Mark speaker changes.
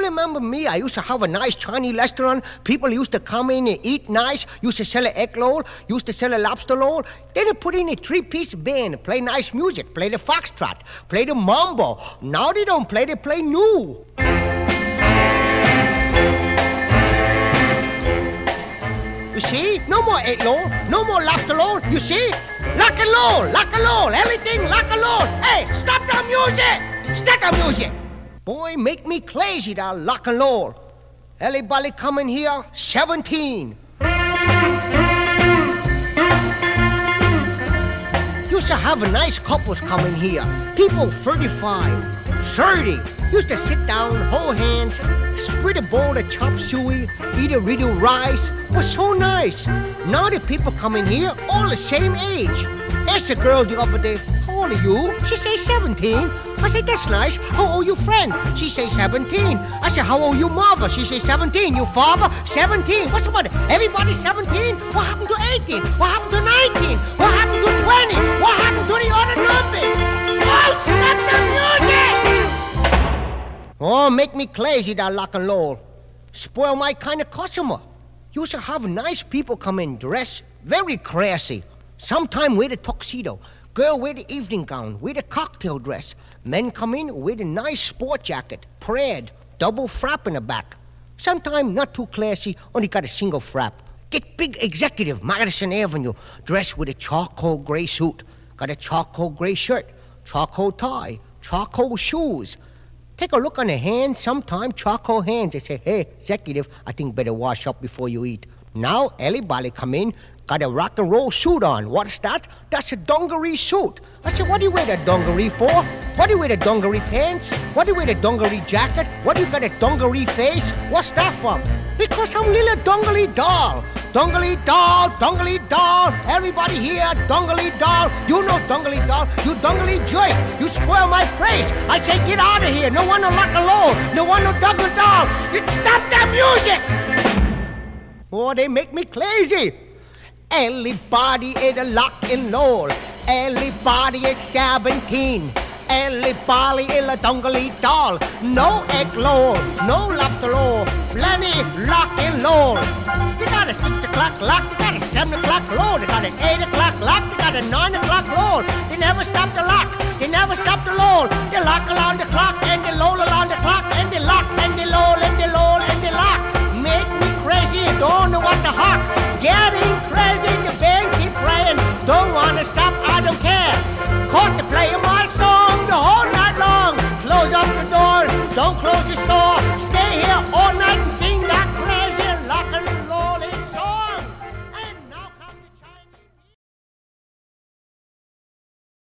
Speaker 1: remember me? I used to have a nice Chinese restaurant. People used to come in and eat nice. Used to sell an egg roll. Used to sell a lobster roll. Then they put in a three-piece band, play nice music, play the foxtrot, play the mambo. Now they don't play, they play new. You see? No more egg roll, no more lobster roll. You see? Lock and roll, everything lock and roll. Hey, stop the music! Stop the music! Boy, make me crazy, that lock and roll. Everybody coming here, 17. Used to have nice couples coming here. People 35, 30. Used to sit down, hold hands, spread a bowl of chop suey, eat a little rice. Was so nice. Now the people coming here, all the same age. Asked a girl the other day, how old are you? She says 17. I said, that's nice. How old you friend? She says 17. I said, how old you mother? She says 17. You father? 17. What's the matter? Everybody 17? What happened to 18? What happened to 19? What happened to 20? What happened to the other numbers? Oh, stop the music! Oh, make me crazy, that lock and roll. Spoil my kind of customer. Used to have nice people come in dressed very classy. Sometime wear the tuxedo. Girl wear the evening gown, wear the cocktail dress. Men come in with a nice sport jacket, praid, double frap in the back. Sometime not too classy, only got a single frap. Get big executive, Madison Avenue, dressed with a charcoal gray suit. Got a charcoal gray shirt, charcoal tie, charcoal shoes. Take a look on the hands, sometime charcoal hands. They say, hey, executive, I think better wash up before you eat. Now, everybody come in, got a rock and roll suit on. What's that? That's a dungaree suit. I said, what do you wear that dungaree for? What do you wear the dungaree pants? What do you wear the dungaree jacket? What do you got a dungaree face? What's that from? Because I'm little dungaree doll. Dungaree doll, dungaree doll. Everybody here, dungaree doll. You know dungaree doll. You dungaree joy. You spoil my praise. I say, get out of here. No one to lock alone. No one to dungaree doll. You stop that music. Oh, they make me crazy. Everybody is a lock and roll. Everybody is 17. Everybody is a dungaree doll. No egg roll, no lobster roll. Plenty lock and roll. They got a 6 o'clock lock, they got a 7 o'clock roll. They got an 8 o'clock lock, they got a 9 o'clock roll. They never stop the lock, they never stop the roll. They lock around the clock and they roll around the clock and they lock and they roll and they roll and they lock. Make me crazy, don't know what the heck. Getting crazy, the band keep playing. Don't wanna stop, I don't care. Caught the playing my song the whole night long. Close up the door, don't close the store. Stay here all night